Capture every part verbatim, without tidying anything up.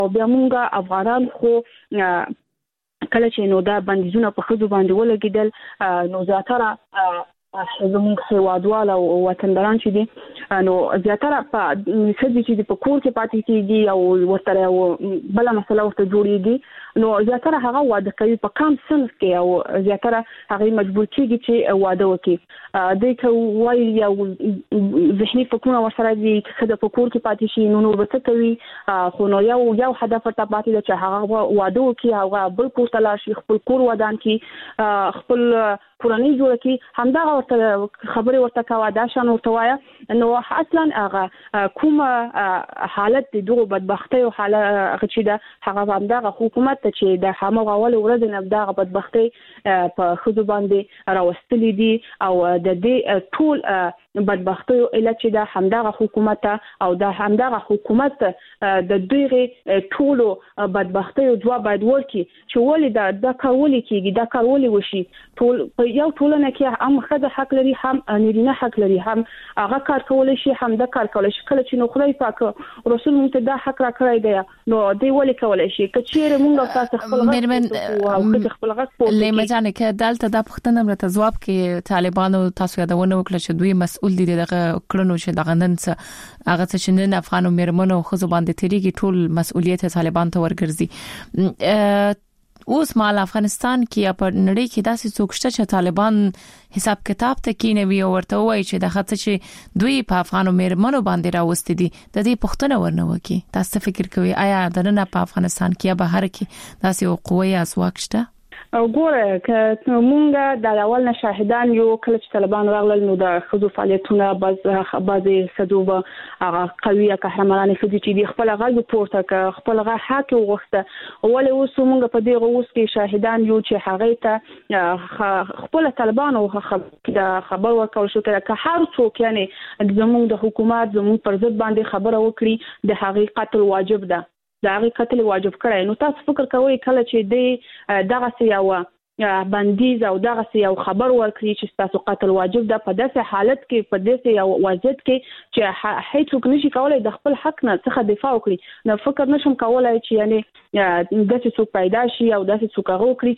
او بیا موږ افغانان خو کله چې نو دا بندیزونه په خځو باندې ولګیدل نو زیاتره زموږ هیوادوال او وطنداران چې دي نو زیاتره په خځې چې په کور کې پاتې کیږي او ورته بل مسله ورته جوړیږي نو زیاتره هغه واده کوي په کم سن کې او زیاتره هغه مجبور کیږي چې واده وکړي د کوي یو ذهني فکرونه ورسره دي چې د په کور کې پاتې شي نو نو ورته کوي خو نو یو یو هدف ته پاتې ده چې هغه واده وکړي هغه بل کور ته لاړ شي خپل کور ودان کړي خپل کورنۍ جوړ کړي همدا خبرې ورته کاوه دا شان ورته وایا نو اصلا هغه کوم حالت د دوه بدبختۍ او حالت چې دا هغه همدا حکومت ته چې د همغه اول ورځ نه دا بدبختۍ په خځو باندې راوستلې دي او د دې ټول بدبختۍ علت چې دا همدا حکومت او دا همدا حکومت د دوی ټول بدبختۍ او جواب باید ورکړي چې ولې دا د کارول کېږي دا کارول وشي ټول یو ټولنه کې هم خځه حق لري هم نارینه حق لري هم هغه کار کولای شي هم د کار کولای شي کله چې نو خدای پاک رسول مونږ ته دا حق را کړی دی نو دی ولې کولای شي کچېره مونږ تاسو خپل غږ او خپل غږ لمه جانه کې دلته د پښتنه مرته جواب کې طالبانو تاسو یادونه وکړه چې دوی مسؤل دي دغه کړنو چې دغه نن څه هغه چې نن افغانو میرمنو خو باندې تیریږي ټول مسؤلیت طالبان ته ورګرځي اوس مال افغانستان کې په نړۍ کې داسې څوک شته چې طالبان حساب کتاب ته کینوي او ورته وایي چې د خاطر چې دوی په افغانو میرمنو باندې راوستي دي د دې پښتنه ورنه وکي تاسو فکر کوئ آیا د نن په افغانستان کې یا بهر کې داسې یو قوي اسواق شته او ګوره که مونږه د اول نه شاهدان یو کله چې طالبان راغلل نو د خځو فعالیتونه باز بعضي صدوبه هغه قویه قهرمانانه خځې چې دی خپل غږ پورته ک خپل غږ حق وغوښته ولې اوس مونږ په دې اوس کې شاهدان یو چې هغه ته خپل طالبان او خبر ورکول شو که هر څوک یعنی زموږ د حکومت زموږ پر ضد باندې خبره وکړي د حقیقت واجب ده دا هغه قتل واجب کړی نو تاسو فکر کوئ کله چې د دغه سیاوه بندیز او دغه یو خبر ورکړي چې تاسو قتل واجب ده په داسې حالت کې په داسې یو وضعیت کې چې هیڅوک نشي کولای د خپل حق نه څخه دفاع وکړي نو فکر نشم کولای چې یعنی داسې څوک پیدا شي او داسې څوک هغه وکړي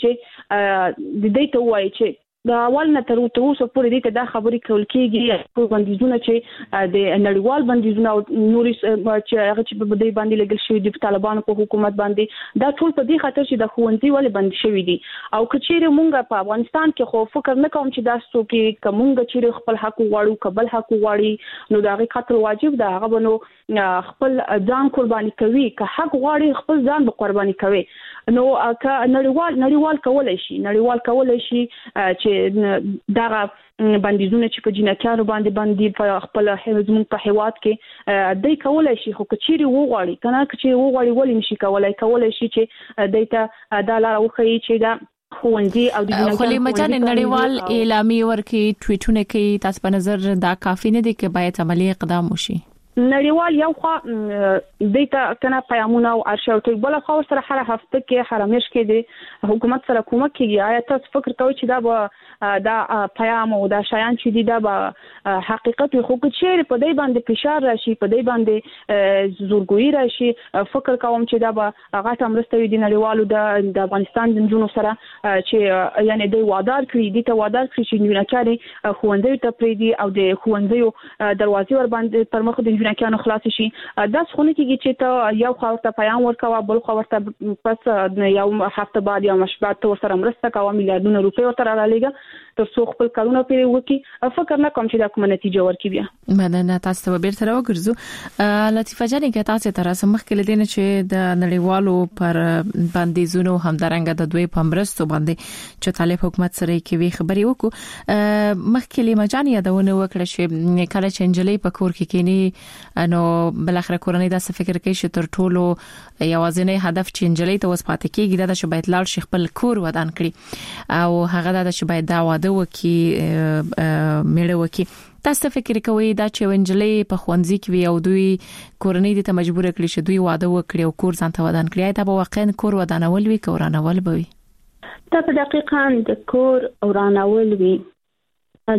چې د دې ته وایي چې دا اول نه تر اوسه پورې دې ته دا خبرې کول کېږي په بندیزونه چې د نړیوال بندیزونه او نوري چې هغه چې په دې باندې لګل شوی د طالبانو په حکومت باندې دا ټول په دې خاطر چې د خوندي ولې بند شوی دي او کچېره مونږ په افغانستان کې خو فکر نه کوم چې دا څوک کې کومګه چې خپل حق غواړو قبل حق غواړي نو دا غي قتل واجب ده هغه بنو خپل ځان قرباني کوي که حق غواړي خپل ځان به قرباني کوي نو که نړیوال نړیوال کولای شي نړیوال کولای شي چې دغه بندیزونه چې په جنکیانو باندې باندې په خپل زموږ په هیواد کې دای کولای شي خو کچيري وغواړي کنه چې وغواړي ولې نشي کولای کولای شي چې دایته د لار وخی چې دا خوندي او د جنکیانو خو لمچان نړیوال اعلامیه ورکي ټویټونه کوي تاسو په نظر دا کافی نه دي چې باید عملی اقدام وشي نړیوال یو خو دیتا کنه پیغامونه او ارشاوټي بل خو سره هر هفته کې حرامش کې دي حکومت سره کومک کوي آیا تاسو فکر کوئ چې دا به دا پیغام او دا شایان چې دي دا به حقیقت خو چې په دې باندې فشار راشي په دې باندې زورګوئی راشي فکر کوم چې دا به هغه تمرسته وي د نړیوالو د افغانستان د جنونو سره چې یعنی د وادار کړی دي ته وادار کړی چې نړیوالي خوندې ته پریدي او د خوندې دروازې ور باندې پر مخ د جنکیانو خلاص شي دا څونه کېږي چې ته یو خاورته پیغام ورکوا بل خاورته پس یو هفته بعد یا مشبات تر سره مرسته کوي میلیارډونه روپۍ ورته رالیږي تر څو خپل کارونه پیری وکي فکر نه کوم چې دا کومه نتیجه ورکړي بیا مننه تاسو ته بیرته راوګرځو لطیفه جانې که تاسو تر اوسه مخکې لیدل چې د نړیوالو پر بندیزونو همدارنګه د دوی پمرستو باندې چې طالب حکومت سره کې خبري وکړو مخکې لمه جانې یادونه وکړه چې کله چې انجلۍ په کور کې کېنی نو بل اخر کورنۍ دا څه فکر کوي چې تر ټولو یوازینی هدف چې انجلۍ ته وس پاتې کېږي دا چې باید لاړ شي خپل کور ودان کړي او هغه دا چې باید دا واده وکي میړه وکي تاسو فکر کوئ دا چې انجلۍ په خوندزي کې او دوی کورنۍ د ته مجبور کړي چې دوی واده وکړي او کور ځان ته ودان کړي دا به واقعا کور ودانول وي کورانول به وي دا په دقیقاً د کور ورانول وي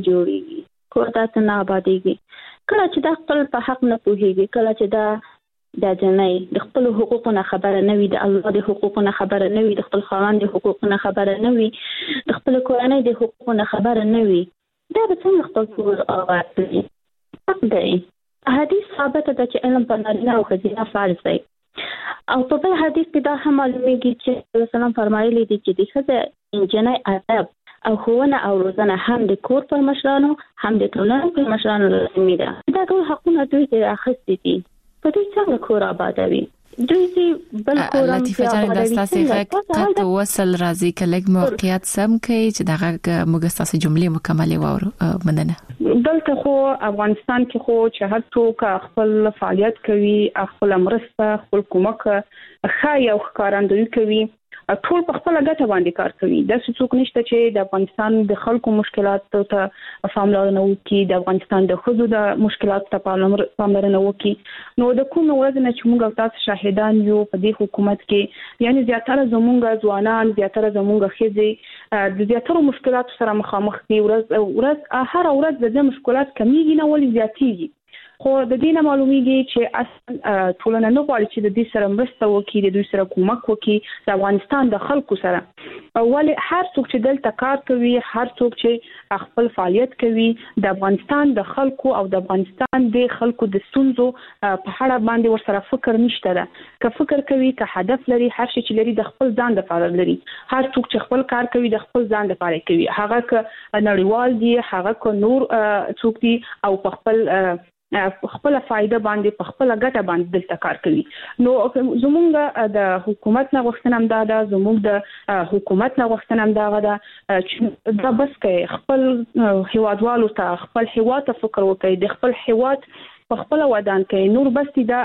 جوړيږي کور ته نه آبادېږي کله چې د خپل په حق نه پوهیږي کله چې دا د جنۍ د خپل حقوقونو خبره نه وي، د الله د حقوقونو خبره نه وي، د خپل خاوند د حقوقونو خبره نه وي، د خپل کورنۍ د حقوقونو خبره نه وي، دا به څنګه خپل کور آباد کړي؟ حق دی. حدیث ثابت ده چې علم په نارینه او ښځینه فرض دی. او په بل حدیث کې دا هم معلومیږي چې رسول الله فرمایلی دي چې د ښځې انجنۍ ادب او ښوونه او روزنه هم د کور پر مشرانو هم د ټولنې پر مشرانو لازمي ده. دا ټول حقونه دوی ته اخیستي دي. په دوی څنګه کور آبادوي؟ دوی چې بل کور هم لطیفه جان د تاسو څخه قط وصل راځي کلک موقعیت سم کوي چې دغه موږ تاسو جملې مکملې وورو مننه. دلته خو افغانستان کې خو چې هر څوک خپل فعالیت کوي، خپل مرسته، خپل کومک خای او ښکارندوی کوي، ټول په خپل ګټه باندې کار کوي. د څوک نشته چې د افغانستان د خلکو مشکلاتو ته پاملرنه وکړي، د افغانستان د خزو د مشکلاتو ته پاملرنه وکړي. نو د کوم ورځ نه چې موږ تاسو شاهدان یو په دې حکومت کې، یعنی زیاتره زموږ ځوانان، زیاتره زموږ ښځې د زیاتره مشکلاتو سره مخامخ دي. ورځ ورځ هر ورځ د دې مشکلات کمیږي نه ولې زیاتېږي. خو د دې نه معلومیږي چې اصلا ټولنه نه غواړي چې د دې سره مرسته وکړي، د دوی سره کومک وکړي د افغانستان د خلکو سره. ولې هر څوک چې دلته کار کوي، هر څوک چې خپل فعالیت کوي، د افغانستان د خلکو او د افغانستان د خلکو د ستونزو په اړه باندې ورسره فکر نشته ده. که فکر کوي، که هدف لري، هر شي چې لري د خپل ځان لپاره لري. هر څوک چې خپل کار کوي د خپل ځان لپاره کوي، هغه که نړیوال دي، هغه که نور څوک دي، او په خپل خپل فائدہ باندې په خپل ګټه باندې دلته کار کوي. نو زمونږ د حکومت نه غوښتنه هم دا ده، زمونږ د حکومت نه غوښتنه هم دا ده چې دا بس کوي خپل هیوادوالو ته، خپل هیواد ته فکر وکړي، د خپل هیواد په خپل ودان کوي. نور بس دا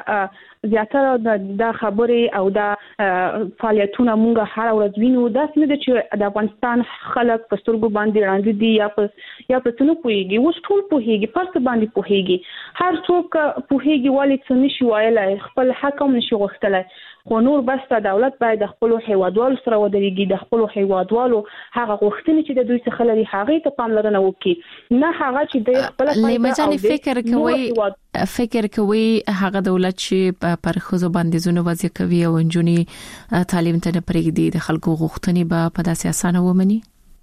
زیاتره د خبرې او د فعالیتونو موږ هر ورځ وینو. دا څنګه چې د افغانستان خلک په سترګو باندې وړاندې دي یا په یا په څنو پوهیږي، اوس ټول پوهیږي، پرڅ باندې پوهیږي. هر څوک پوهیږي ولې څه نشي وایلای، خپل حق هم نشي غوښتلای. خو نور بس د دولت باید د خپل هیوادوالو سره ودرېږي، د خپل هیوادوالو هغه غوښتنې چې د دوی څخه لري هغه ته پاملرنه وکړي، نه هغه چې د خپل لمجاني فکر کوي فکر کوي هغه دولت چې پر خزو باندې زونه وضع کوي او انجونی تعلیم ته پرېږدي، د خلکو غوښتنې به په داسې اسانه ومني.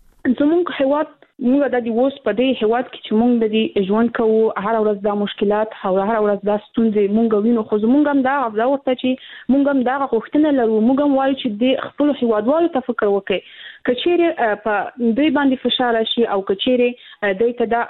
زموږ هیواد موږ د دې اوس په دې هیواد کې چې موږ د دې ژوند کوو، هر ورځ دا مشکلات او هر ورځ دا ستونزې موږ وینو. خو موږ هم دا غواړو ورته چې موږ هم دا غوښتنه لرو، موږ هم وایو چې د خپل هیوادوالو ته فکر وکړي. کچېره په دوی باندې فشار شي او کچېره دوی ته دا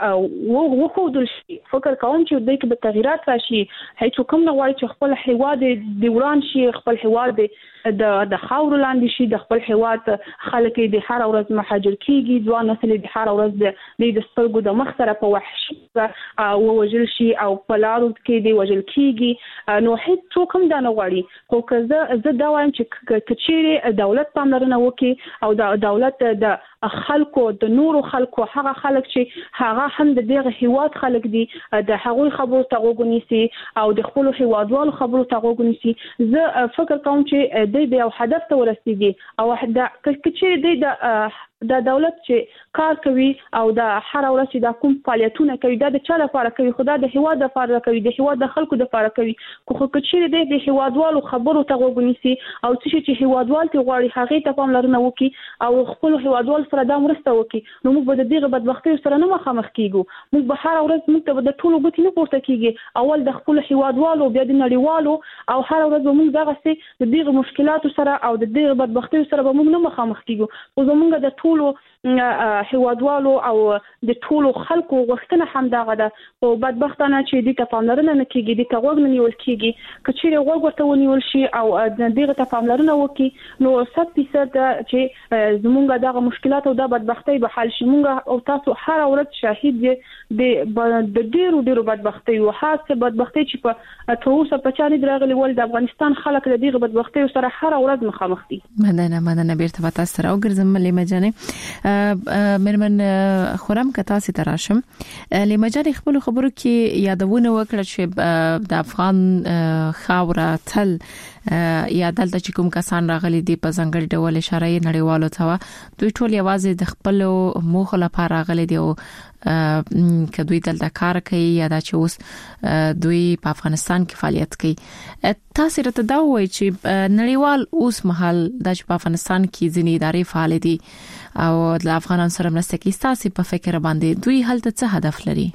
وخودل شي، فکر کوم چې دوی کې به تغیرات راشي. هیڅ کوم نه وایي چې خپل هیواد د وران شي، خپل هیواد د د خاور لاندې شي، د خپل هیواد خلک د هر ورځ مهاجر کیږي، ځوان نسل د هر ورځ د سترګو د مخ سره په وحشي او وجل شي او په لارو کې دی وجل کیږي. نو هیڅ څوک هم دا نه غواړي. خو که زه زه دا وایم چې کچېره دولت پاملرنه وکړي او د دولت د خلکو د نورو خلکو هغه خلک چې هغه هم د دغه هیواد خلک دي، د هغوی خبرو ته غوږ نیسي او د خپل هیوادوالو خبرو ته غوږ نیسي. زه فکر کوم چې د یو هدف ته ورسیږي او د کچېره د د دولت چې کار کوي او د هر ورځ د کوم فعالیتونه کوي دا د چا لپاره کوي، خدای د هیواد لپاره کوي، د هیواد د خلکو لپاره کوي. خو کچېره د هیوادوالو خبرو ته غوږ نیسي او چې هیوادوال ته غواړي هغه ته پاملرنه وکړي او خپل هیوادوال سره د مرسته وکړي، نو موږ به د دغه بدبختۍ سره نه مخامخ کیږو. موږ به هر ورځ موږ ته د ټولو ګوتې نه پورته کیږي، اول د خپل هیوادوالو بیا د نړیوالو، او هر ورځ موږ دغه څه د دغه مشکلاتو سره او د دغه بدبختۍ سره به موږ نه مخامخ کیږو. او زموږ د ټولو هیوادوالو او د ټولو خلکو غوښتنه هم دغه ده. او بدبختانه چې د پاملرنه نه کیږي، د توګ نه نیول کیږي. کچېره غوږ ورته ونیول شي او د دغه پاملرنه وکړي، نو صد فیصد چې زموږ دغه مشکلات او د بدبختۍ به حل شي. موږ او تاسو هر ورځ شاهد دي د ډیرو ډیرو بدبختۍ او خاصه بدبختۍ چې په توسه په چاري درغلي ول د افغانستان خلک د دغه بدبختۍ سره هر ورځ مخامخ دي. مننه مننه بیرته تاسو سره وګرځم لمجانه مرمن خورم کتا سي تراشم. لمجانه خپل خبرو کې یادونه وکړه چې د افغان خاوره تل یا دلته چې کوم کسان راغلي دي په ځنګړي ډول اشاره یې نړیوالو ته دوی ټول یوازې د خپل موخه لپاره راغلي دي او که دوی دلته کار کوي یا دا چې اوس دوی په افغانستان کې فعالیت کوي. تاسو راته دا وایي چې نړیوال اوس مهال د افغانستان کې ځینې ادارې فعال دي او د افغانانو سره مرسته کوي. تاسو په فکر باندې دوی هلته څه هدف لري؟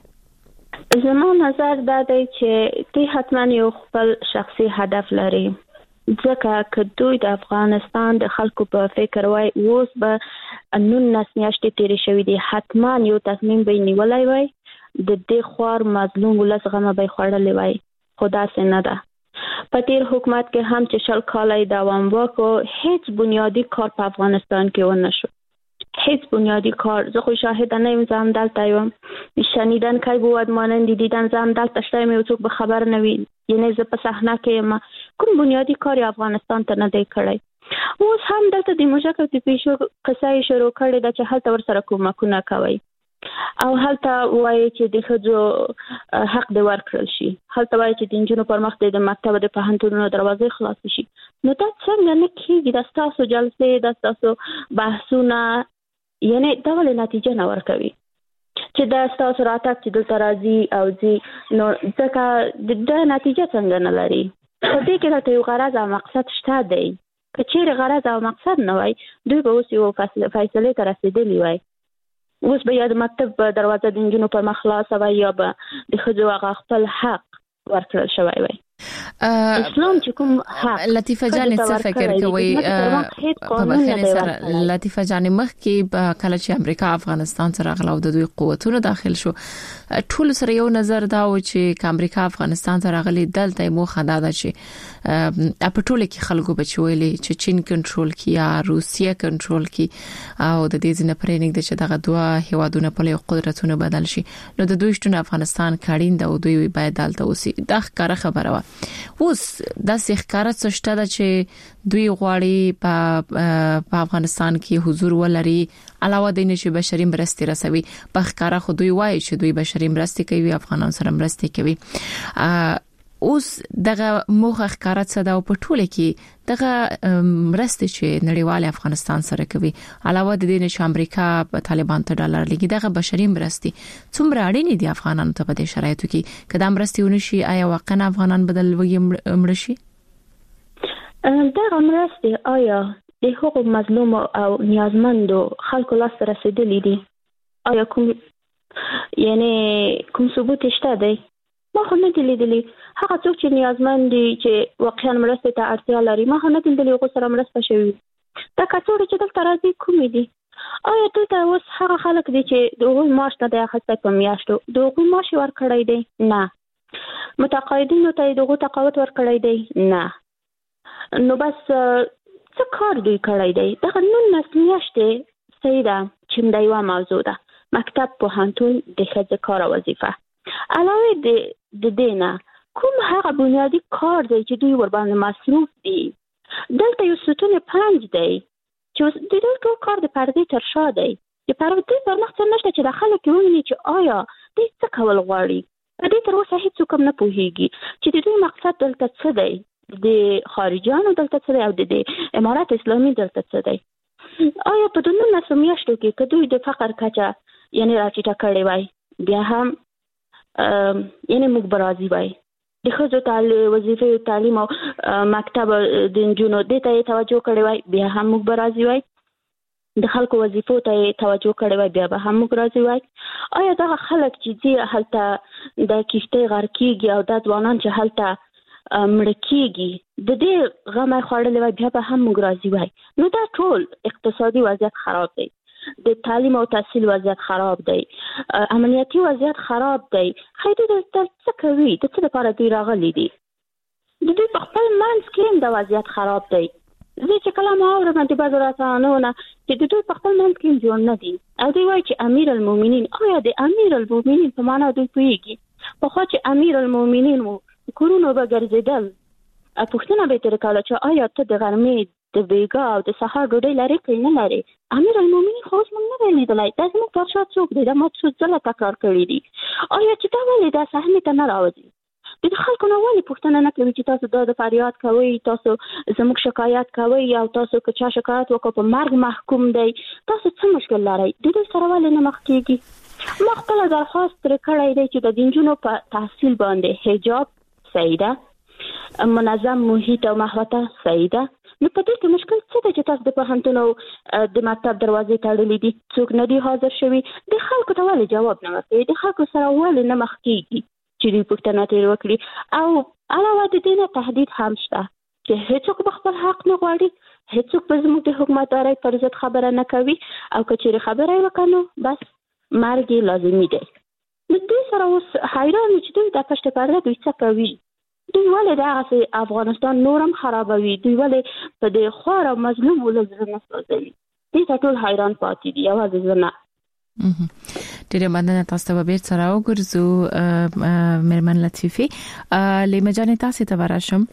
زما نظر دا دی چې دوی حتما یو خپل شخصي هدف لري، ځکه که دوی د افغانستان د خلکو په فکر وای اوس به نولس میاشتې تیرې شوې دي، حتما یو تصمیم به نیولای وای، د دې خوار مظلوم ولس غمه به خوړلې وای، خو داسې نه ده. په تیر حکومت کې هم چې شل کاله دوام وکړ، هیڅ بنیادی کار په افغانستان کې ونه شو، هیچ بنیادی کار. زه خو شاهد نه یم، زم دلته یم، شنیدن کی بود مانند دیدن، زم دلته شتم یو څوک به خبر نه وي، یعنی زه په صحنه کې یم، کوم بنیادی کار افغانستان ته نه دی کړی. اوس هم دلته د موجک او د پیشو قصه شروع کړې ده چې هلته ورسره کومکونه کوي او هلته وایي چې د ښځو حق دی ورکړل شي، هلته وایي چې د نجونو پر مخ د مکتب د پوهنتونونو دروازې خلاص شي. نو دا څنګه نه کېږي؟ دا ستاسو جلسې، دا ستاسو بحثونه، یعنی دا ولې نتیجه نه ورکوي چې دا ستاسو راتګ چې دلته راځي او ځي، نو ځکه دا نتیجه څنګه نه لري؟ په دې کې راته یو غرض او مقصد شته دی. که چیرې غرض او مقصد نه وای، دوی به اوس یو فیصلې ته رسېدلی وای، اوس به یا د مکتب دروازه د نجونو پر مخ خلاصه وای یا به د ښځو هغه خپل حق ورکړل شوی وای. اسلام چې کوم حق لطیفه جان څه فکر کوي په بخښنې سره لطیفه جان مخ کې کله چې امریکا افغانستان سره غلو د دوی قوتونو داخل شو، ټول سره یو نظر دا و چې امریکا افغانستان سره غلي دلته مو خدا ده چې په ټوله کې خلکو بچويلي چې چین کنټرول کی یا روسیه کنټرول کی او د دې ځنه پرېنګ د چې دغه دوه هوادونه په لوی قدرتونو بدل شي، نو د دوی شتون افغانستان کاړین دا دوی باید دلته اوسي. دا ښکاره خبره و. اوس د ښکارا څه شته ده چې دوی غواړي په افغانستان کې حضور ولري، علاوه د نشي بشري مرستې رسوي. په ښکارا خو دوی وایي چې دوی بشري مرستې کوي، افغانان سره مرستې کوي. اوس دغه موخه ښکارا څه ده او په ټوله کې دغه مرستې چې نړیوال افغانستان سره کوي، علاوه د دې نشي امریکا په طالبان ته ډالر لګي، دغه بشري مرستې څومره اړینې دي افغانانو ته په دې شرایطو کې؟ کله مرستې ونشي آیا واقعا افغانان بدل وږي مړ شي؟ دغه مرستې آیا د حقوق مظلوم او نیازمندو خلکو لاس رسیدلې دي؟ آیا کوم یعنی کوم ثبوت شته دی؟ ما خو نه دي لیدلي. هغه څوک چې نیازمند دي چې واقعا مرستې ته اړتیا لري، ما خو نه دي لیدلي هغو سره مرسته شوې. دا کڅوړې چې دلته راځي کومې دي؟ آیا دلته اوس هغه خلک دي چې د هغوی معاش نه دی اخیستی په میاشتو، د هغوی معاش یې ورکړی دی؟ نه. متقاعدینو ته یې د هغو تقاعد ورکړی دی؟ نه. نو بس څه کار دوی کړی دی؟ دغه نولس میاشتې صحیح ده چې دا یوه موضوع ده، مکتب، پوهنتون، د ښځې کار او وظیفه. علاوه د د دینه کوم هغه بنیادی کار دی چې دوی ور باندې مصروف دي؟ دلته یو ستون پنځ دی چې د دوی ټول کار د پردې تر شا دی، د پردې پر مخ څه نشته چې د خلکو ویني چې آیا دوی څه کول غواړي. په دې تر اوسه هیڅ کوم نه پوهیږي چې د دوی مقصد دلته څه دی، د خارجانو دلته څه دی او د امارات اسلامي دلته څه دی. آیا په دې نولس میاشتو کې که دوی د فقر کچه یعنی راټیټه کړې وای، بیا هم یعنی موږ برازي وای، د ښځو تعلیم، وظیفه، تعلیم او مکتب د نجونو دې ته توجه کړې وای، بیا هم موږ برازي وای، د خلکو وظیفو ته توجه کړې وای، بیا به هم موږ راځي وای. آیا دا خلک چې دې هلته د کیشته غر کیږي او د ځوانان چې هلته مړ کیږي د دې غمه خوړلې وای، بیا به هم موږ راځي وای. نو دا ټول اقتصادي وضعیت خراب دی، د تعلیم او تحصیل وضعیت خراب دی، امنیتي وضعیت خراب دی. خیدو د څه کوي؟ د څه لپاره دوی راغلي دي؟ د دوی په خپل منځ کې هم د وضعیت خراب دی. زه چې کله ما اورم د بعضو رسنیو چې د دوی په خپل منځ کې جوړ نه دي او دوی وایي چې امیر المؤمنین، آیا د امیر المؤمنین په معنا دوی پوهیږي؟ پخوا چې امیر المؤمنین وو کورونو به ګرځېدل، پوښتنه به یې ترې کوله چې آیا ته د غرمې د بیګا او د سهار ډوډۍ لري که نه لري؟ امیر المؤمنین خو اوس موږ نه دی لیدلی، دا زموږ پادشاه څوک دی؟ دا ما څو ځله تکرار کړي دي. آیا چې دا ولې دا صحنې ته نه راوځي د خلکو نه ولې پوښتنه نه کوي چې تاسو د فریاد کوي، تاسو زموږ شکایت کوي او تاسو که چا شکایت وکړي په مرګ محکوم دی، تاسو څه مشکل لرئ؟ د دې سره ولې نه مخ کیږي؟ ما خپل درخواست تر کړی دی چې د دینجونو په تحصیل باندې حجاب صحیح ده، منظم محیط او محوطه صحیح ده. نو په دې کې مشکل څه دی چې تاسو د پوهنتون او د مکتب دروازې تړلې دي، څوک نه دي حاضر شوي؟ د خلکو ته ولې جواب نه ورکوي؟ د خلکو سره ولې نه مخ کیږي چې دوی پوښتنه ترې وکړي؟ او علاوه د دې نه تهدید هم شته چې هیڅوک په خپل حق نه غواړي، هیڅوک په زموږ د حکومتدارۍ پر ضد خبره نه کوي، او که چېرې خبره یې وکړي نو بس مرګ یې لازمي دی. نو دوی سره اوس حیران چې دوی د پشت پرده دوی څه کوي؟ دوی ولې دغه افغانستان نورم خرابوي؟ دوی ولې په دې خوار او مظلوم ولس زړه نه سوځوي؟ دې ته ټول حیران پاتې دي، یوازې زه نه. ډیره مننه. تاسو ته به سره وګرځو مېرمن لطیفي. لیمه جانې تاسو ته ورشم.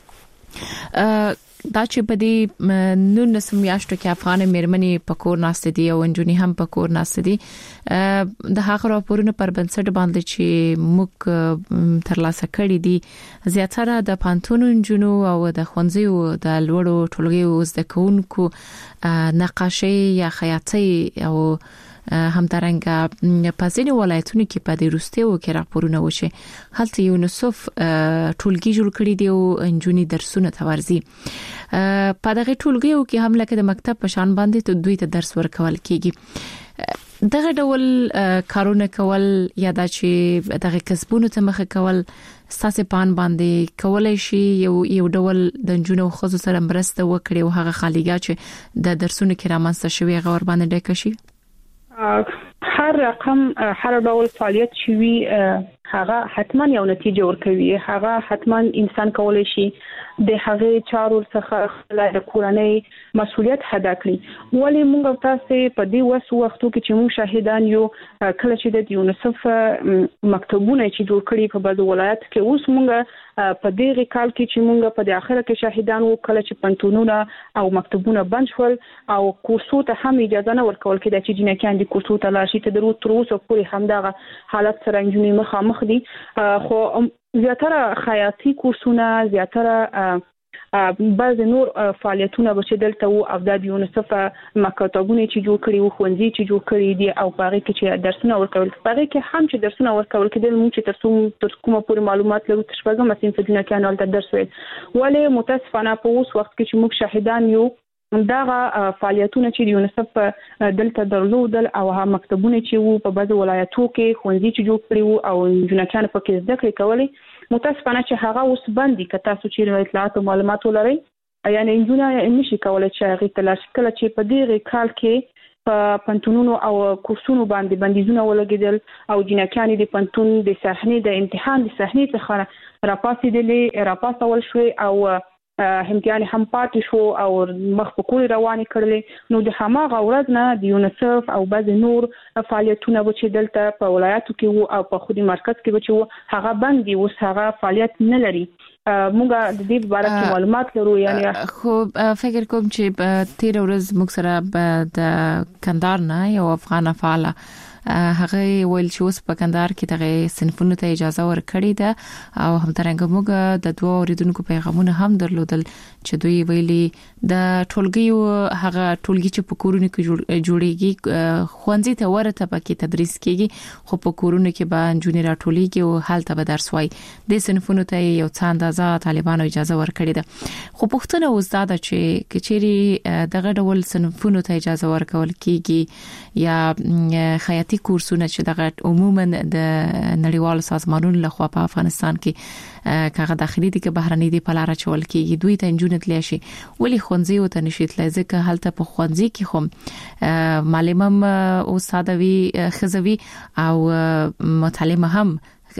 دا چې په دې نن سم میاشتو کې افغان مېرمنې په کور ناست دي او انجونی هم په کور ناست دي، د هغه راپورونو پر بنسټ باندې چې موږ ترلاسه کړی دي زیاتره د پانتون انجونو او د خوندزیو د لوړو ټولګیو زده کوونکو نقاشي یا خیاطي او همدارنګه په ځینې ولایتونو کې په دې روستیو کې راپورونه وشي هلته یونیسف ټولګي جوړ کړی دی او انجونی درسونه تورزي. په دغه ټولګیو کې هم لکه د مکتب په شان باندې ته دوی ته درس ورکول کیږي. دغه ډول کارونه کول یا د چې دغه کسبونو ته مخه کول ستاسو پان باندې کولای شي یو یو ډول د انجونو خو سره مرسته وکړي او هغه خالیګا چې د درسونو کې رامنځته شوی غور باندې ډکه شي. هر رقم هر ډول فعالیت چې وي هغه حتما یو نتیجه ورکوي، هغه حتما انسان کولای شي د هغه چارو څخه خپل د کورنۍ مسؤلیت ادا کړي. ولی موږ تاسو په دې وسو وختو کې چې موږ شاهدان یو کله چې د یونیسف مکتبونه چې جوړ کړي په بعض ولایت کې، اوس موږ په دې کال کې چې موږ په دې اخره کې شاهدان وو کله چې پنتونونه او مکتبونه بند شول او کورسو ته هم اجازه نه ورکول کېده چې جنکان د کورسو ته لاشي ته درو تر اوسه پورې همدغه حالت سره انجونی مخامخ دي. خو زیاتره خیاطي کورسونه، زیاتره بعض نور فعالیتونه به چې دلته وو او د یونیسف مکتبونه چې جوړ کړي وو، ښوونځي چې جوړ کړي دي او هغه کې چې درسونه ورکول، هغه کې هم چې درسونه ورکول کېدل موږ چې ترڅو تر کومه پورې معلومات لرو تر شپږم سیم په دنیا کې انال درس ویل. ولې متاسفانه په اوس وخت کې چې موږ شاهدان یو دغه فعالیتونه چې یونیسف دلته درلودل او هغه مکتبونه چې وو په بعض ولایتو کې ښوونځي چې جوړ کړي وو او جنکان په کې زده کړې کولې، متاسفانه چې هغه اوس باندې که تاسو چې اطلاعات او معلومات ولرئ یعنی انجونه نشي کولای چې هغه تلاش کله چې په دې کال کې په پنتونونو او کورسونو باندې بندیزونه ولګیدل او جنکان د پنتون د صحنې د امتحان د صحنې څخه راپاسېدلې راپاسول شوې او همکان هم پاتې شو او مخ په کول روانې کړلې. نو د هماغه ورځ نه د یونیسف او بعض نور فعالیتونه چې دلته په ولایتو کې وو او په خودي مرکز کې چې وو هغه بندي اوس هغه فعالیت نه لري. موږ د دې په اړه معلومات لرو. یعنی خو فکر کوم چې په تیر ورځ موږ سره د کندهار نه یو افغان فعال هغه ویل چې اوس په کندهار کې دغه صنفونو ته اجازه ورکړې ده او همدارنګه موږ د دوه اوریدونکو پیغامونه هم درلودل چې دوی ویلي د ټولګیو هغه ټولګي چې په کورونو کې جوړیږي خوندې ته ورته پکې تدریس کیږي خو په کورونو کې به انجونی راټولېږي او حالت به درس وای د صنفونو ته یو څه اندازه طالبانو اجازه ورکړې ده. خو پښتنه اوس دا ده چې کچېری دغه ډول صنفونو ته اجازه ورکول کیږي یا خیاطي کورسونه چې دغه عموما د نړیوالو سازمانونو لخوا په افغانستان کې کاغه داخلي دي که بهرني دي په لار چول کېږي دوی ته انجونت لشي ولی خونځي او ته نشي تلای ځکه هلته په خونځي کې خو معلمم او سادوي خزوي او متعلمه هم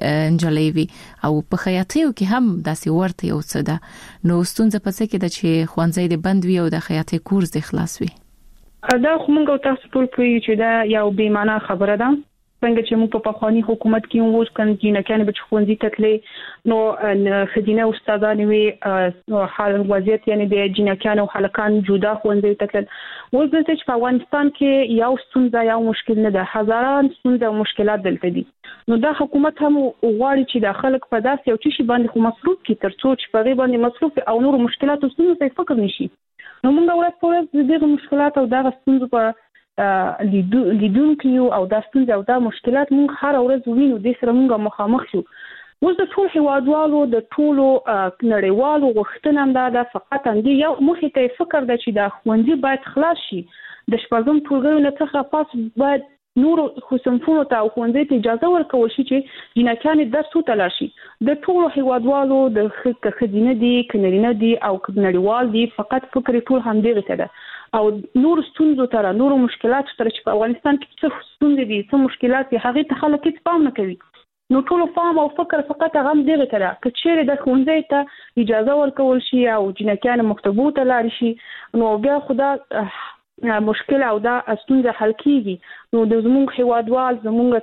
انجلې وی او په خیاطیو کې هم داسې ورته یو څه ده. نو ستونزه پڅ کې د چې خونځي د بند وی او د خیاطي کورس د خلاص وی دا خو موږ تاسو ټول پوهیږو چې دا یو بې معنا خبره ده څنګه چې موږ په پخوانی حکومت کې وو کله جنکان به ښوونځي ته تللې نو خدینه استادان وی نو حال وضعیت یعنی د جنکان او هلکان جدا ښوونځي ته تلل اوس د چې په افغانستان کې یو ستونزه یو مشکل نه ده هزاران ستونزې او مشکلات دلته دي نو دا حکومت هم غواړي چې د خلک په داسې یو شي باندې خو مصروف کی تر څو چې په غي باندې مصروف او نور مشکلات او ستونزې فکر نشي نو موږ ورته په ورځ دغه مشکلات او دغه ستونزې په لیدو لیدونکو او د ستونزې او د مشکلات موږ هر ورځ وینو د سره موږ مخامخ شو اوس د ټول هیوادوالو د ټولو نړیوالو غوښتنه هم ده فقط اندي یو مخې ته فکر د چې د خوندې باید خلاص شي د شپږم ټولګیو نه څخه پاس باید نور خصوصنفونو ته او خوندې ته اجازه ورکول شي چې جنکان درس وتلل شي د ټولو هیوادوالو د خدینه دي کنرینه دي او نړیوال دي فقط فکر ټول هم دی غته او نور ستونزو تر نور مشکلات تر چې په افغانستان کې څه ستونزې دي څه مشکلات دي هغه ته خلک هیڅ پام نه کوي نو ټول فهم او فکر فقط هغه دی غته کچېره د خوندې ته اجازه ورکول شي او جنکان مکتبو ته لاړ شي نو بیا خدا مشکل او دا ستونزه حل کیږي نو د زموږ هیوادوال زموږ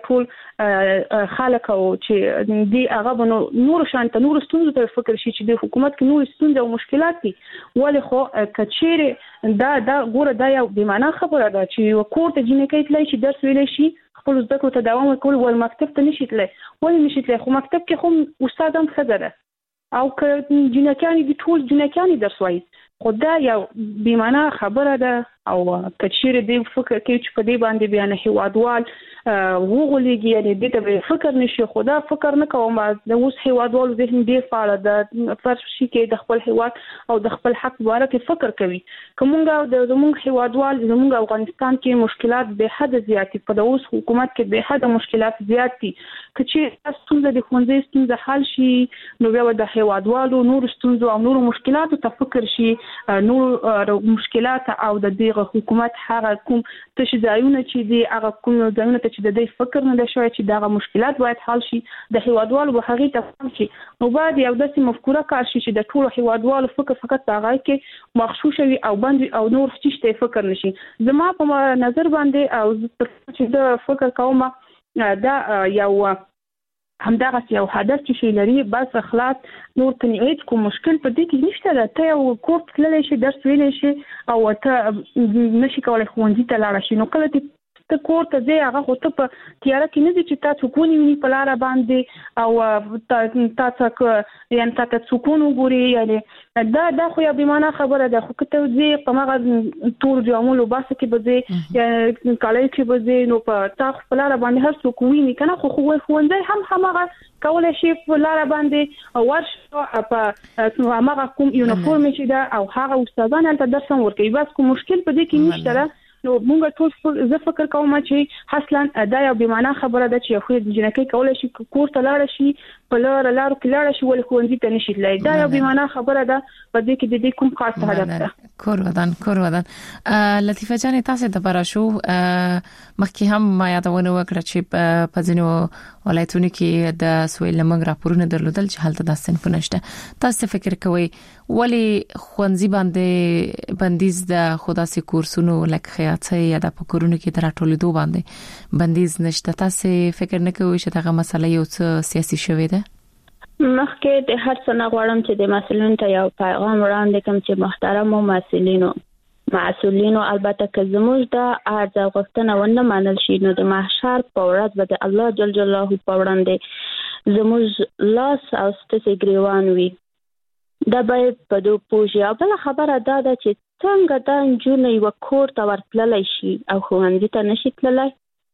ټول خلک او چې دی هغه نو نور شانته نور ستونزې ته فکر شي چې د حکومت کې نور ستونزې او مشکلات دي ولې خو کچېره دا دا ګوره دا یو بې معنا خبره ده چې کور ته جنکې تلای شي درس ویلی شي خپل زده کړو ته دوام ورکول ول مکتب ته نشي تلای ولې نشي تلای خو مکتب کې هم استاد هم ښځه ده او که جنکان دي ټول جنکان درس وایي خو دا یو بې معنا خبره ده او کچېره دی فکر کوي چې په دې باندې بیان هیوادوال وغولېږي یعنی دې ته فکر نشي خدا فکر نه کوم د اوس هیوادوال ذهن ډیر فعال ده فرض شي کې د خپل هیواد او د خپل حق باره کې فکر کوي کومګه د زموږ هیوادوال زموږ افغانستان کې مشکلات به حد زیات په د اوس حکومت کې به حد مشکلات زیات دي چې ستونزې د خوندې ستونزې حل شي نو بیا د هیوادوالو نور ستونزې او نور مشکلات ته فکر شي نور مشکلات او د دې حکومت هغه کوم تش ځایونه چې دی هغه کوم ځایونه ته چې د دې فکر نه ده شوی چې دا مشکلات باید حل شي د هیوادوالو به هغه ته فهم شي نو باید یو داسې مفکوره کار شي چې د ټولو هیوادوالو فکر فقط هغه کې مخصوص وي او باندې او نور هیڅ ته فکر نشي زما په نظر باندې او چې د فکر کوم دا یو همدغه یو هدف چې شي لري بس اخلاص نور تنعید کوم مشکل په دې کې نشته ده ته یو کور تللی شي درس ویلی شي او ته نشي کولای ښوونځي ته لاړ شي نو کله ته کور ته ځې هغه خو ته په تیاره کې نه دي چې تا څوک ونیوي په لاره باندې او تا څه یعنې تا ته څوک وګوري یعنې دا دا خو یو بې معنا خبره ده خو که ته ځې په هماغه تور جامو لباسه کې به ځې یا کالیو کې به ځې نو په تا خو په لاره باندې هر څوک ویني که نه خو ښوونځی هم هماغه کولی شي په لاره باندې ورشه په هماغه کوم یونیفورم چې ده او هغه استادان هلته درس هم ورکوي بس کوم مشکل په دې کې نشته ده نو موږ ټول زه فکر کوم چې اصلا دا یو بې معنا خبره ده چې یو خو د جنکۍ کولای شي کور ته لاړ شي په لاره لارو کې لاړ شي ولې ښوونځي ته نشي تللی دا یو بې معنا خبره ده په دې کې د دې کوم خاص هدف ده کور ودان کور ودان لطیفه جان تاسو ته لپاره شو مخکې هم ما یادونه وکړه چې په ځینو ولایتونو کې د سویل لمنګ راپورونه درلودل چې حالت د صنف نشته تاسو فکر کوئ ولی خوندزي باندې بندیز د خداسي کورسونو لکه خیاطۍ یا د پکورونو کې تر ټولې دوه باندې بندیز نشته تاسو فکر نه کوئ چې دغه مسله یو څه سیاسي شوې ده مخکې د هر څه نه غواړم چې د مسؤلینو ته یو پیغام وړاندې کوم چې محترم مسؤلینو مسؤلینو البته که زموږ د عرض او غوښتنه ونه منل شي نو د محشر په ورځ به د الله جل جلاله په وړاندې زموږ لاس او ستاسو ګریوان وي دا باید په دوه پوجي او بل خبره دا ده چې څنګه دا نجونې یو کور ته ورتللی شي او ښوونځي ته نشي تللی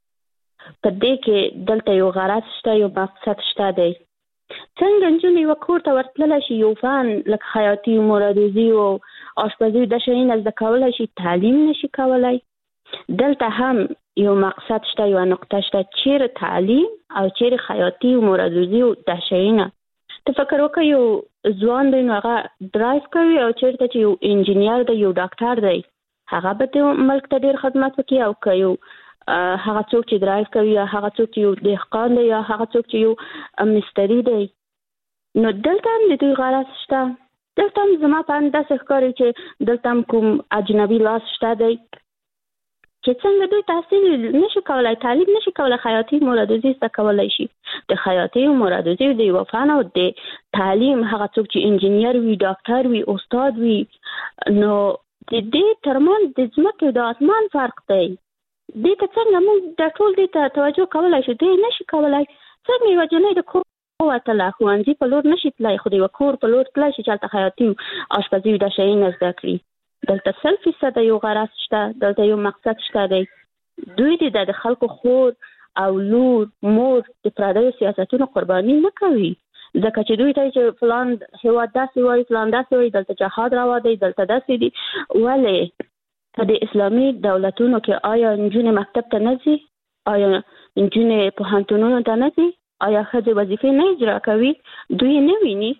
په دې کې دلته یو غرض شته یو مقصد شته دی څنګه نجونې یو کور ته ورتللی شي یو فن لکه خیاطي مورادوزي او آشپزي د شیانو زده کولی شي تعلیم نشي کولی دلته هم یو مقصد شته یو نقطه شته چیرې تعلیم او چیرې خیاطي او مورادوزي د شیانو ته فکر وکړه یو ځوان دی نو هغه ډرایو کوي او چیرته چې یو انجینیر دی یو ډاکټر دی هغه به د ملک ته ډیر خدمت وکړي او که یو هغه څوک چې ډرایو کوي یا هغه څوک چې یو دهقان دی یا هغه څوک چې یو مستري دی نو دلته هم د دوی غرض شته دلته هم زما په اند داسې ښکاري چې دلته هم کوم اجنبي لاس شته دی چې څنګه دوی تحصیل نشي کولای، تعلیم نشي کولای، خیاطي مرادوزي څه کولای شي. د خیاطي مرادوزي د یو فن او د تعلیم هغه څوک چې انجینیر وي، ډاکټر وي، استاد وي، نو د دې ترمن د ځمکې د اسمان فرق دی. دې ته څنګه موږ د ټول دې ته توجه کولای شو؟ دې نشي کولای. څنګه یو جنې د کور وتله ښوونځي په لور نشي تلای، خو د یو کور په لور تلای شي چې هلته خیاطي اشپزي دا شیونه زده کړي. دلته سل فیصده یو غرض شته، دلته یو مقصد شته دی. دوی د خلکو خور او لور مور د پردیو سیاستونو قرباني نه کوي، ځکه چې دوی ته چې فلان هیواد داسې وایي، فلان داسې وایي، دلته جهاد روا دی، دلته داسې دي. ولې په د اسلامي دولتونو کې آیا نجونې مکتب ته نه ځي؟ آیا نجونې پوهنتونونو ته نه ځي؟ آیا ښځې وظیفې نه اجرا کوي؟ دوی نه ویني.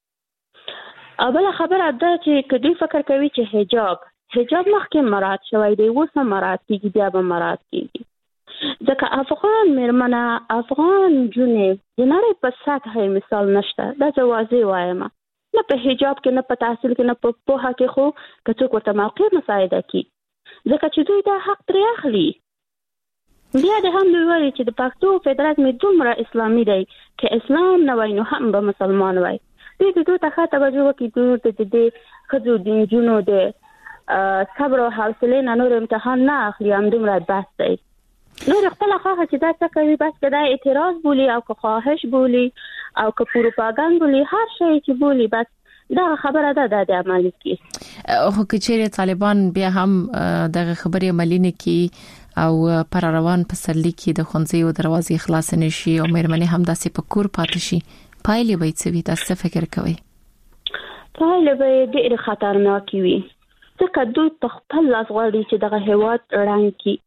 او بله خبره ده چې که دوی فکر کوي چې حجاب حجاب مخکې مراعات شوی دی، اوس هم مراعات کېږي، بیا به مراعات کېږي، ځکه افغان میرمنه، افغان نجونې د نړۍ په سطحه مثال نشته. دا زه واضح وایم، نه په حجاب کې، نه په تحصیل کې، نه په پوهه کې، خو که څوک ورته موقع مساعده کړي، ځکه چې دوی دا حق ترې اخلي. بیا د هم دوی وایي چې د پښتو فدرالي دومره اسلامي دی، که اسلام نه وای نو هم به مسلمان وای. دوی د دوی ته ښه توجه وکړي، دوی ته د دې ښځو د نجونو د صبر او حوصلې نه نور امتحان نه اخلي، همدومره بس دی. نور خپله خوښه چې دا څه کوي، بس که دا اعتراض بولي او که خواهش بولي او که پروپاګاندا بولي، هر شی چې بولي، بس دا خبره ده د عملي کې. خو که چیرې طالبان بیا هم دغه خبرې عملي نه کړي او پر روان پسرلي کې د ښوونځیو دروازې خلاص نشي او مېرمنې هم داسې په کور پاتې شي، پایلې به څه وي؟ تاسو څه فکر کوئ؟ پایلې به ډېرې خطرناکې وي، ځکه دوی په خپل لاس غواړي چې دغه هېواد ړنګ کړي.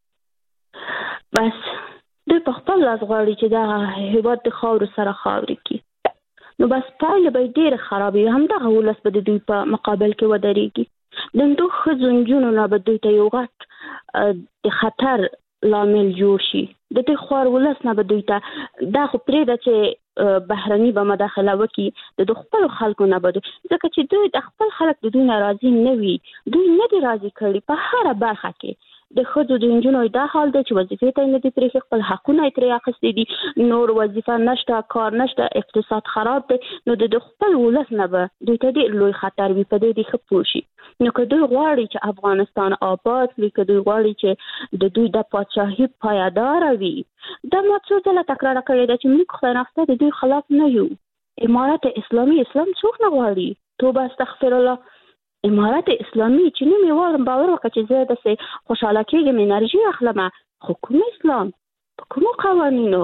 بس دوی په خپل لاس غواړي چې دغه هېواد د خاورو سره خاورې کړي، نو بس پایلې به ډېرې خرابې وي. همدغه ولس به د دوی په مقابل کې ودرېږي. د همدو ښځو نجونو نه به دوی ته یو غټ د خطر لامل جوړ شي. د دې خوار ولس نه به دوی ته دا خو پرېږده چې بهرني به مداخله وکړي، د خپل خلکو نه به دوی، ځکه چې دوی د خپل خلک د دوی نه راضي نه وي، دوی نه دي راضي کړي په هره برخه کې. د ښځو د نجونو دا حال دی چې وظیفې ته یې نه دي پرېښي، خپل حقونه یې ترې اخیستي دي، نور وظیفه نشته، کار نشته، اقتصاد خراب دی. نو د خپل ولس نه به دوی ته ډېر لوی خطر وي، په دې دې ښه پوه شي. نو که دوی غواړي چې افغانستان آباد وي، که دوی غواړي چې د دوی د پاچاهي پایداره وي، دا ما څو ځله تکرار کړې ده چې موږ خدای ناخسته د دوی خلاف نه یو. امارت اسلامي اسلام څوک نه غواړي؟ توبه استغفر الله. امارت اسلامي چې نوم یې واورم باور وکړه چې زه داسې خوشحاله کېږم، انرژي اخلم، خو کوم اسلام؟ په کومو قوانینو؟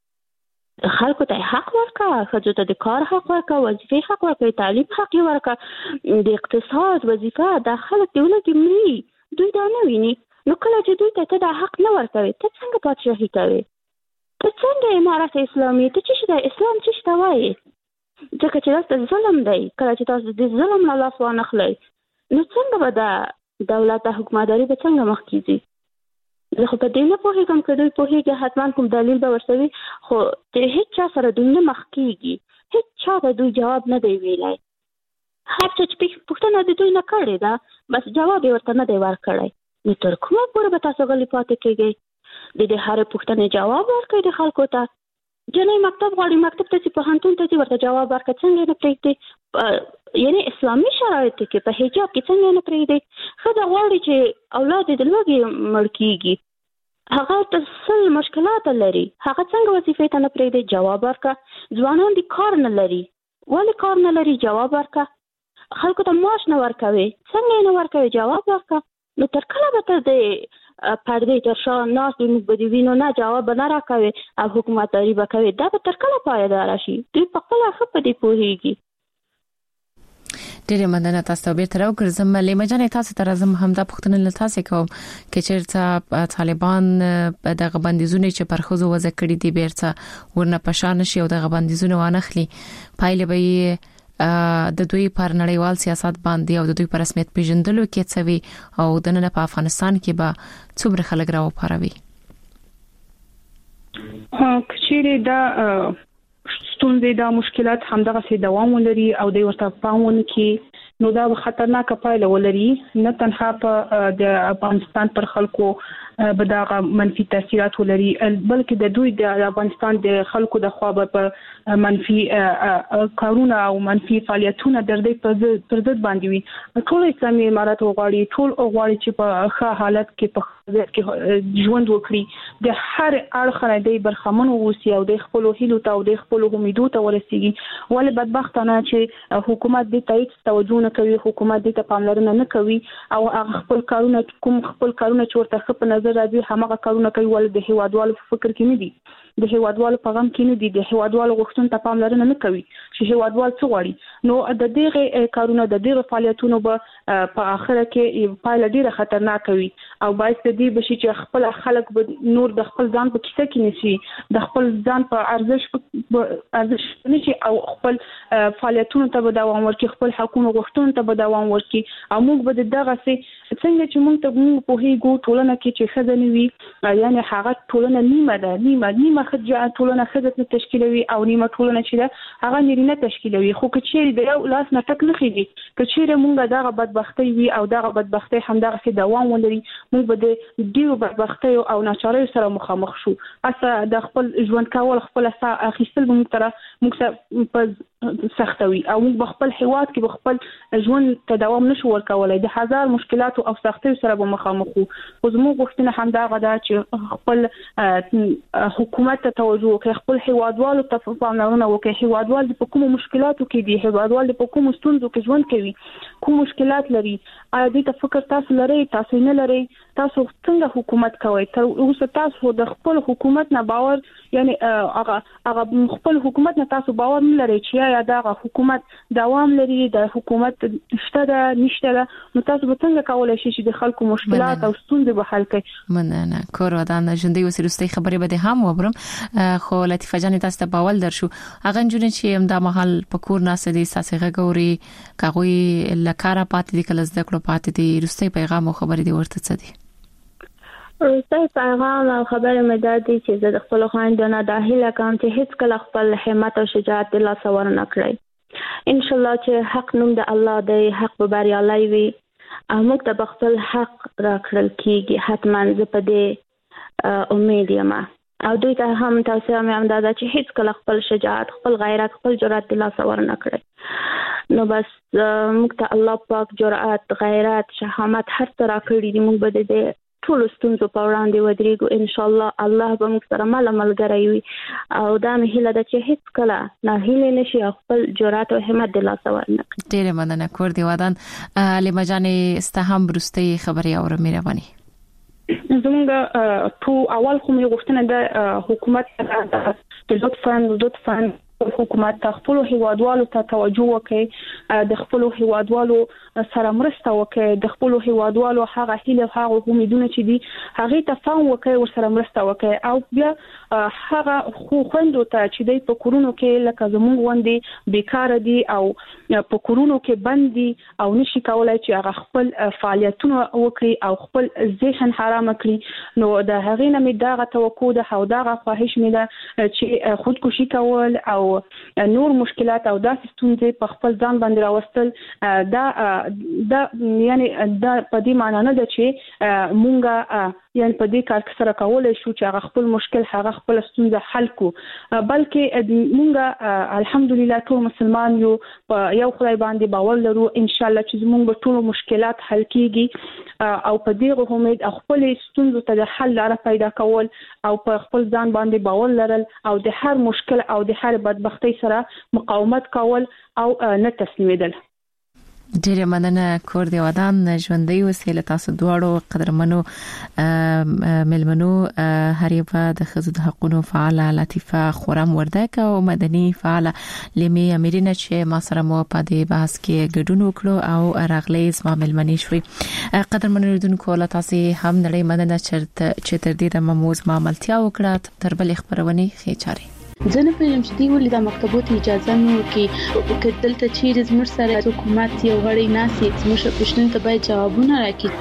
خلکو ته حق ورکړه، ښځو ته د کار حق ورکړه، وظیفې حق ورکړه، تعلیم حق یې ورکړه، د اقتصاد وظیفه. دا خلک د ولږې مري، دوی دا نه ویني. نو کله چې دوی ته ته دا حق نه ورکوي، ته څنګه پادشاهي کوي؟ ته څنګه امارت اسلامي؟ ته چې د اسلام څه ته وایي؟ ځکه چې داسې ظلم دی. کله چې تاسو د ظلم نه لاس وانخلئ، نو څنګه به دا دولت د حکومتداري به څنګه مخکې ځي؟ زه خو په دې نه پوهېږم، که دوی پوهېږي حتما کوم دلیل به ورسوي، خو د هېڅ چا سره دوی نه مخ کېږي، هېڅ چا ته دوی جواب نه دی ویلی. هر څه چې پوښتنه د دوی نه کړې ده، بس جواب یې ورته نه دی ورکړی. نو تر کومه پورې به تاسو غلي پاتې کېږئ؟ د دې هرې پوښتنې جواب ورکړئ د خلکو ته. جنۍ مکتب غواړي، مکتب ته ځي، پوهنتون ته ځي، ورته جواب ورکړه. څنګه نه پرېږدي؟ یعنی اسلامي شرایطو کې په حجاب کې څنګه نه پرېږدي؟ ښځه غواړي چې اولاد یې د لوږې مړ کېږي، هغه ته سل مشکلات لري، هغه څنګه وظیفې ته نه پرېږدي؟ جواب ورکړه. ځوانان دي کار نه لري، ولې کار نه لري؟ جواب ورکړه. خلکو ته معاش نه ورکوي، څنګه یې نه ورکوي؟ جواب ورکړه. نو تر کله به ته د پردې تر شا ناست وي، موږ به دې وینو؟ نه، جواب به نه راکوي او حکومتداري به کوي. دا به تر کله پایداره شي؟ دوی په خپله ښه په دې پوهېږي. ډېرې مننه. تاسو ته بیرته راوګرځم. لیمه جانې، تاسو ته راځم، همدا پوښتنه له تاسو کوم چې چېرته طالبان دغه بندیزونه چې پر ښځو وضع کړي دي بیرته ورنه پشا نشي او دغه بندیزونه وانخلي، پایلې به د دوی پر نړیوال سیاست باندې او د دوی پر رسمیت پیژندلو کې څه وي او د نن په افغانستان کې به څومره خلک راوپاروي؟ کچېرې دا ستونزې، دا مشکلات همدغه سي دوام ولري او د ورته پام ونکړي نو دا خطرناک پایله ولري نه تنها په د افغانستان پر خلکو بداغه منفي تاثیرات ولري بلکې د دوی د افغانستان د خلکو د خوا په منفي کارونه او منفي فعالیتونه د دې پر ضد باندې وي ټول اسلامي امارات غواړي ټول غواړي چې په ښه حالت کې په کې ژوند وکړي د هر اړخ نه دی برخمن اوسي او د خپل هیلو ته او د خپل امیدو ته ورسیږي ولې بدبختانه چې حکومت دې ته هیڅ توجه نه کوي حکومت دې ته پاملرنه نه کوي او خپل کارونه کوم خپل کارونه چې ورته په نظر راځي همغه کارونه کوي ول د هیوادوالو فکر کې نه دي د هیوادوالو په غم کې نه دي د هیوادوالو غوښتنو ته پاملرنه نه کوي چې هیوادوال څه غواړي نو د دغه کارونه د دغه فعالیتونو به په اخر کې پایله ډیره خطرناک وي او باعث دې بشي چې خپل خلک به نور د خپل ځان په کیسه کې نشي د خپل ځان په ارزش ارزش نشي او خپل فعالیتونو ته به دوام ورکړي خپل حقوقو غوښتنو ته به دوام ورکړي او موږ به دغه سي څنګه چې موږ ته موږ په هیګو ټولنه کې چې خزنه وي یعنی هغه ټولنه نیمه ده نیمه نیمه خځه ټولنه خزه تشکیلوي او نیمه ټولنه چې ده هغه نرینه تشکیلوي خو کچېری د یو لاس نه ټک نه خېږي کچېری موږ دغه بدبختی وي او دغه بدبختی هم دغه سي دوام ولري موږ به د ډیرو بدبختی او ناچارۍ سره مخامخ شو اسه د خپل ژوند کول خپل اخیستل موږ تر موږ په سختوي او موږ خپل حیوات کې خپل ژوند ته دوام نشو ورکولای د هزار مشکلات او سختۍ سره به مخامخ وو خو زموږ غوښتنه هم دا غدا چې خپل حکومت ته توجه وکړي خپل هیوادوالو ته پاملرنه وکړي هیوادوال په کومو مشکلاتو کې دي هیوادوال په کومو ستونزو کې ژوند کوي کوم مشکلات لري آیا دې ته فکر تاسو لرئ تاسو نه لرئ تاسو څنګه حکومت کوي تر اوسه تاسو د خپل حکومت نه باور یعنی هغه هغه خپل حکومت نه تاسو باور نه لرئ چې یا دا حکومت دوام لري د حکومت شته ده نشته ده نو تاسو به څنګه کولای شئ چې د خلکو مشکلات او ستونزې به حل کړئ مننه کور ودان ژوندۍ وسیرستي خبرې به هم وبرم خو لطیفه جان تاسو ته باول درشو هغه جون چې امدا محل پکور ناسه دي ساسغه ګوري کاغوي لکاره پاتې دي کله زده کړو پاتې دي رستي پیغام او خبرې دي ورته څه دي رستي پیغام او خبرې مې دا دي چې زه د خپل خويندونو د هیله کوم چې هیڅ کله خپل همت او شجاعت د الله سره نه کړی ان شاء الله چې حق نوم د الله دی حق به بریالي وي او موږ ته خپل حق راکړل کیږي حتما زه په دې امید یم او دوی ته هم تاسو هم امداد چې هیڅ کله خپل شجاعت خپل غیرت خپل جرأت د الله سره نه کړی نو بس موږ ته الله پاک جرأت غیرت شهامت هر څه راکړي دي موږ به دې ټول ستونزو په وړاندې ودرېږو ان شاء الله الله به موږ سره مل ملګری وي او دا مې هیله ده چې هیڅ کله نه هیله نشي خپل جرأت او همت د الله سره نه کړي ډېر مننه کور دی ودان لیما جانې استهم برستي خبري او مهرباني زموږ تو اول خو مې غوښتنه د حکومت لطفاً لطفاً حکومت ته خپل هیوادوالو ته توجه وکړي د خپل هیوادوالو سره مرسته وکړي د خپل هیوادوالو هغه هیله هغه امیدونه چې دي هغه ته فهم وکړي ور سره مرسته وکړي او بیا هغه خو خوندو ته چې د په کورونو کې لکه زموږ وندي بیکاره دي او په کورونو کې بند دي او نشي کولای چې هغه خپل فعالیتونه وکړي او خپل ذهن حرام کړي نو د هغې نه مې دا توقع ده او دا خواهش مې ده چې خودکشي کول او نور مشکلات او داسې ستونزې په خپل ځان باندې راوستل دا دا یعنی دا په دې معنی نه ده چې مونږه یعنی په دې کار سره کولای شو چې هغه خپل مشکل هغه خپل ستونزه حل کو بلکې مونږه الحمدلله ټول مسلمان یو په یو خدای باندې باور لرو ان شاء الله چې مونږ ټول مشکلات حل کیږي او په دې امید خپل ستونزو ته د حل لاره پیدا کول او په خپل ځان باندې باور لرل او د هر مشکل او د هر بدبختی سره مقاومت کول او نه تسلیمیدل ډیره مننه کور دی ودان ژوندۍ وسیله تاسو دواړو قدرمنو ملمنو هریبه د خزو د حقوقو فعال لطیفه خورم وردک او مدني فعال لیمي امیرینه چې ما سره مو په دې بحث کې ګډون وکړو او راغلی اسما ملمني شوي قدرمنو دونکو لا تاسو هم نړۍ مننه چې تر دې د مموز معاملتیا وکړه تر بل خبرونه خېچاري ځنه په یم چې دی ولې د مکتبونو اجازه نو کې کدلته چیرې زموږ سره حکومت یو غړي ناسي زموږ پښتون ته باید جوابونه راکړي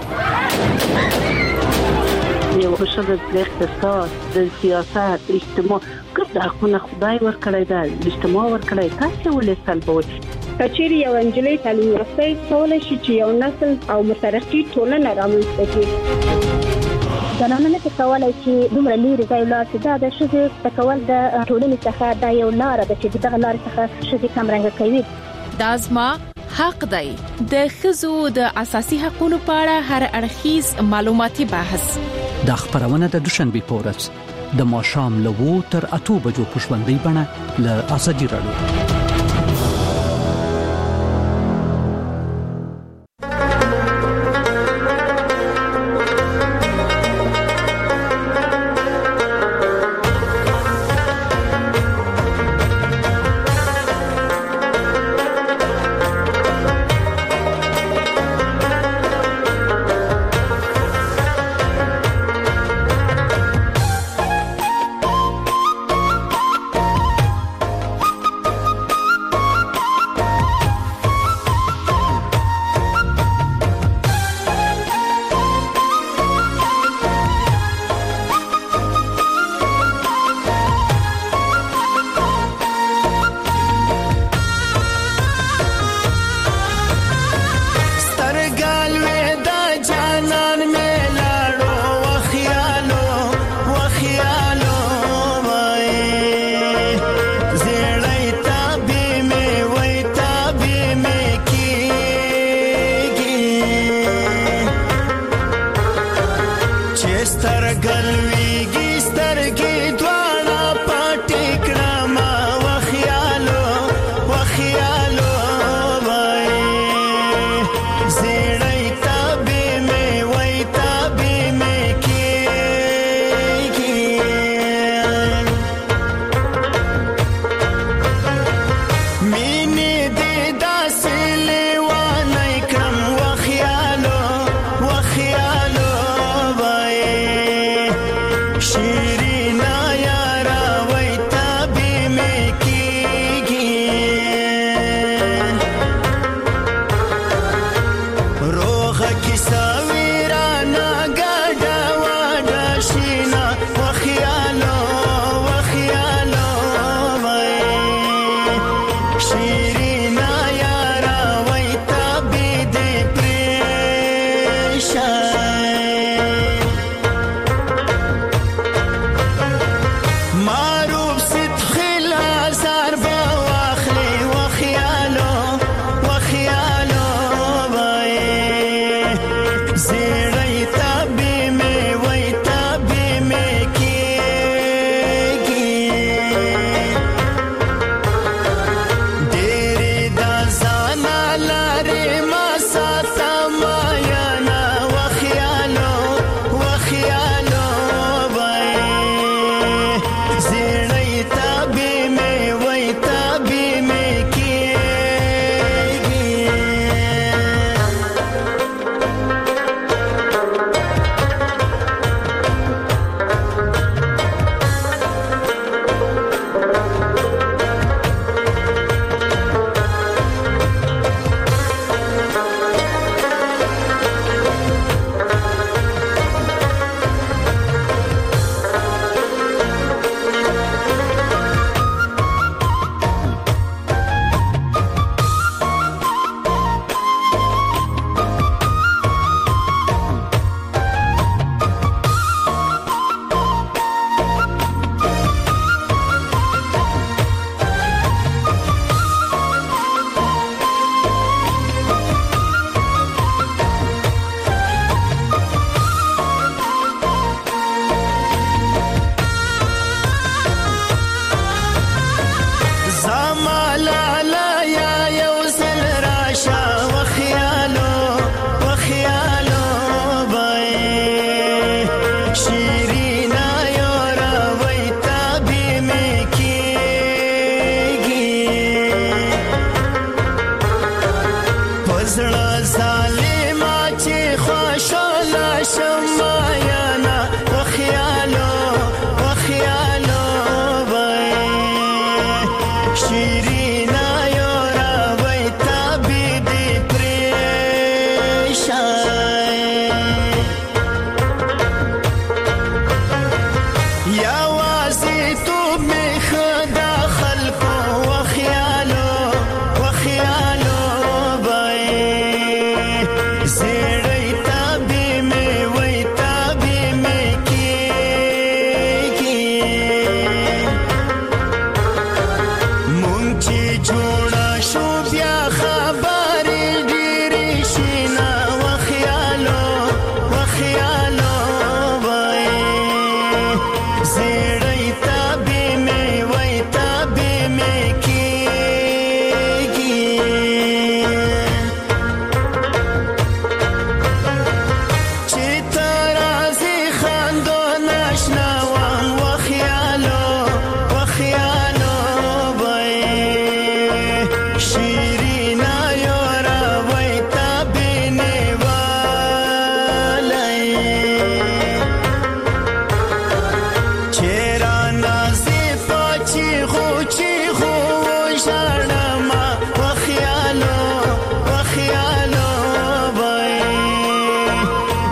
یو شغل د اقتصاد د سیاست اجتماع ګرځه خو نه خدای ورکړی دا اجتماع ورکړی تاسو ولې سلبوي کچېری یو انجلۍ تعلیم یافته کولای شي چې یو نسل او مترقي ټولنه رامنځته کړي. زنانه نه کولای شي دومره لري ځای لاړ چې دا د ښځې تکول د ټولنې څخه دا یو لار ده چې دغه لار څخه ښځې کم رنګ کوي. دا زما حق دی. د ښځو د اساسي حقوقو په اړه هر اړخیز معلوماتي بحث د خبرونه د دوشنبه پورس د ماښام له وو تر اته بجو په ژوندۍ بڼه له ازادي رادیو.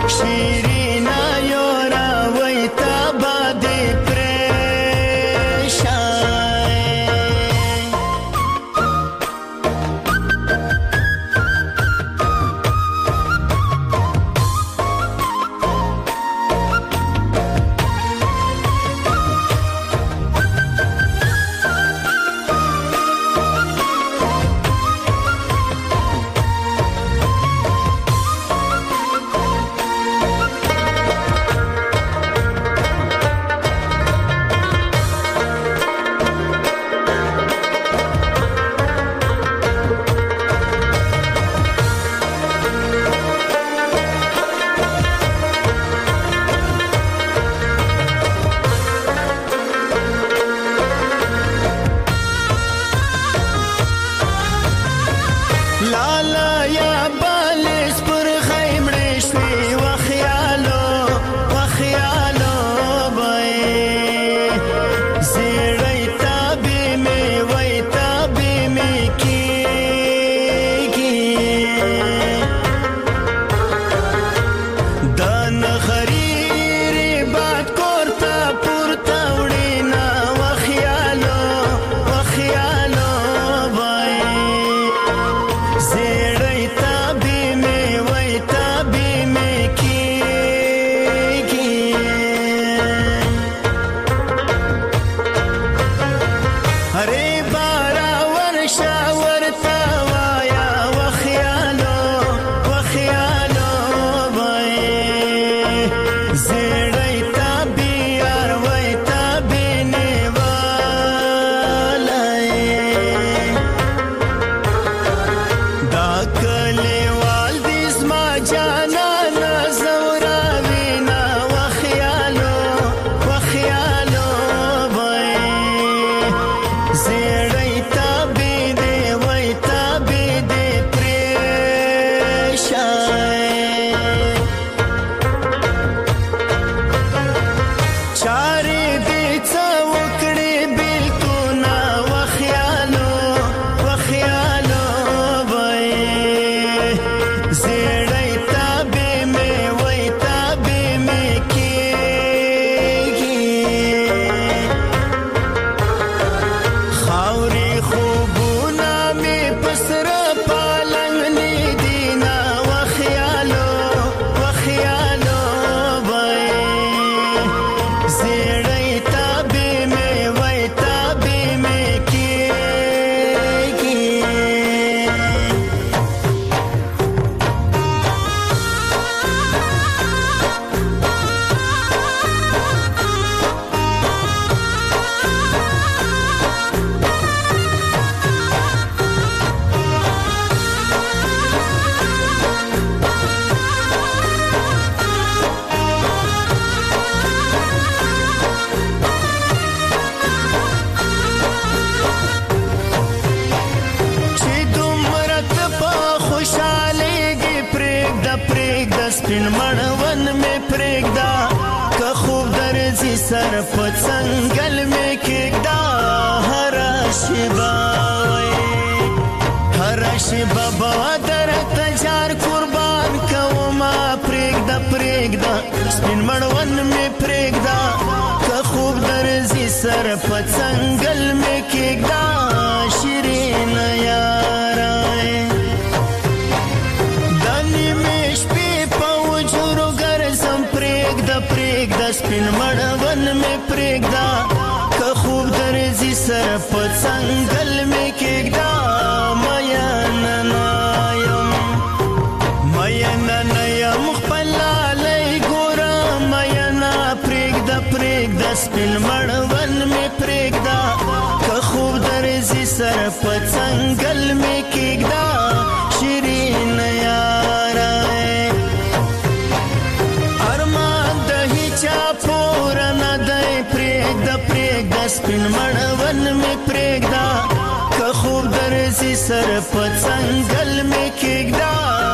شیرینا یورا وای تابا دی سپین مړون می پرېږدا که خوب درځي سر په څنګل می کېږدا هر شیبه هر شیبه به درته جار قربان کومه پرېږده پرېږده سپین مړون می پرېږدا که خوب درځي سر په څنګل می کېږدا شیرین یاره پرېږده سپین مړون می پرېږده که خوب درځي سر په څنګل می کېږده میینه نه یم میینه نه یم خپل لالی ګوره میینه پرېږده پرېږده سپین مړون می پرېږده که خوب درځي سر په څنګل می کېږده شیرین یاره سپین مړون می پرېږده که خوب درځي سر په څنګل می کېږده